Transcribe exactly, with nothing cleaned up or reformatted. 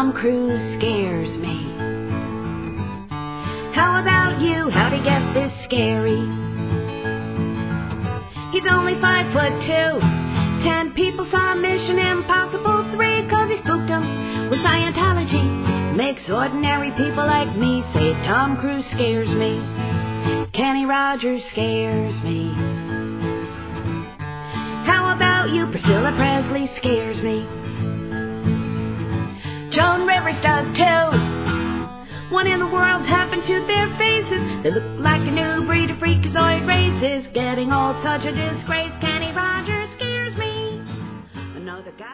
Tom Cruise scares me. How about you? How'd he get this scary? He's only five foot two. Ten people saw Mission Impossible three, cause he spooked them with Scientology. Makes ordinary people like me say Tom Cruise scares me. Kenny Rogers scares me. How about you? Priscilla Presley scares me. Joan Rivers does too. What in the world happened to their faces? They look like a new breed of freakazoid races. Getting old, such a disgrace. Kenny Rogers scares me. Another guy.